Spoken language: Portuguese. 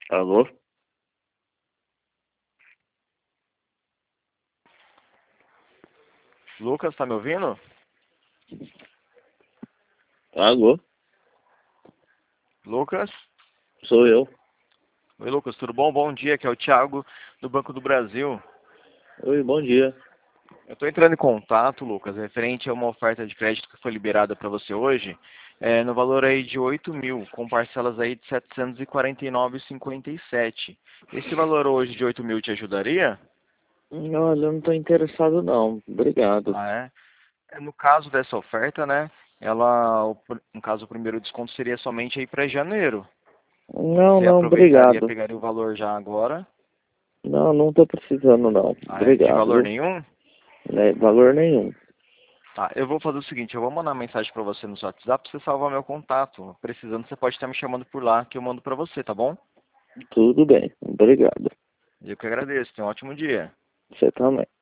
Alô? Lucas, tá me ouvindo? Alô? Lucas? Sou eu. Oi, Lucas, tudo bom? Bom dia, aqui é o Thiago do Banco do Brasil. Oi, bom dia. Eu estou entrando em contato, Lucas, referente a uma oferta de crédito que foi liberada para você hoje, no valor aí de 8 mil, com parcelas aí de 749,57. Esse valor hoje de 8 mil te ajudaria? Olha, eu não estou interessado não. Obrigado. Ah, é? No caso dessa oferta, né, no caso, o primeiro desconto seria somente aí para janeiro. Não, Você não, aproveitaria, obrigado. pegaria o valor já agora? Não, não estou precisando não. Ah, é? De Obrigado, valor viu? nenhum? Valor nenhum. Tá, eu vou fazer o seguinte, eu vou mandar uma mensagem para você no seu WhatsApp pra você salvar meu contato. Precisando, você pode estar me chamando por lá, que eu mando para você, tá bom? Tudo bem. Obrigado. Eu que agradeço, tenha um ótimo dia. Você também.